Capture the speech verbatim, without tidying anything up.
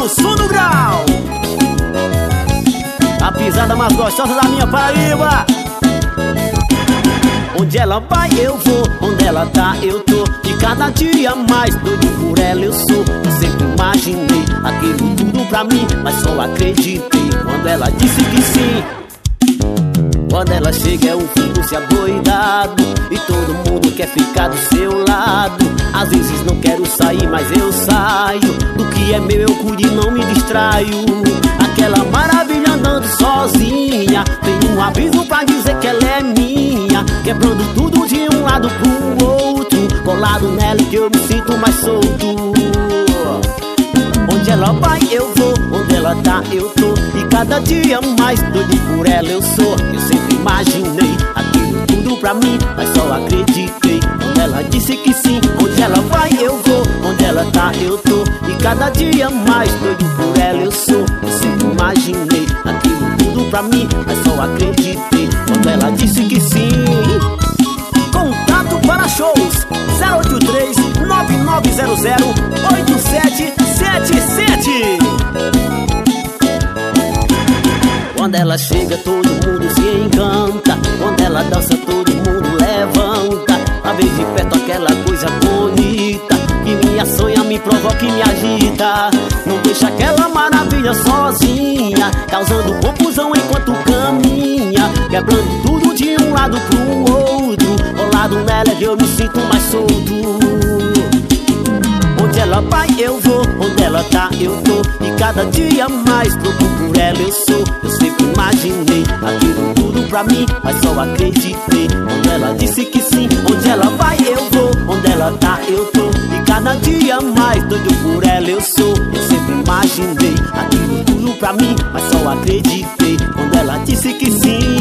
no som do grau. A pisada mais gostosa da minha Paraíba. Onde ela vai eu vou, onde ela tá eu tô. De cada dia mais doido por ela eu sou. Eu sempre imaginei aquilo tudo pra mim, mas só acreditei quando ela disse que sim. Quando ela chega é um filho se adoidado e todo mundo quer ficar do seu lado. Às vezes não quero sair, mas eu saio. Do que é meu eu cuido e não me distraio. Aquela maravilha andando sozinha, tem um aviso pra dizer que ela é minha. Quebrando tudo de um lado pro outro, colado nela que eu me sinto mais solto. Onde ela vai eu vou, onde ela tá eu tô. E cada dia mais doido por ela eu sou. Eu sempre imaginei aquilo tudo pra mim, mas só acreditei quando ela disse que sim. Onde ela vai eu vou, onde ela tá eu tô. E cada dia mais doido por ela eu sou. Eu sempre imaginei aquilo tudo pra mim, mas só acreditei quando ela disse que sim. Contato para shows zero oito três, nove nove zero zero, oito sete sete sete. Quando ela chega todo mundo se encanta. Quando ela dança todo mundo levanta. A ver de perto aquela coisa bonita que me assanha, me provoca e me agita. Não deixa aquela maravilha sozinha, causando confusão enquanto caminha. Quebrando tudo de um lado pro outro, colado nela eu me sinto mais solto. Onde ela vai eu vou, onde ela tá eu tô. E cada dia mais louco por ela eu sou. Eu sempre imaginei aquilo tudo pra mim, mas só acreditei quando ela disse que sim. Onde ela vai eu vou, onde ela tá eu tô. E cada dia mais doido por ela eu sou. Eu sempre imaginei aquilo tudo pra mim, mas só acreditei quando ela disse que sim.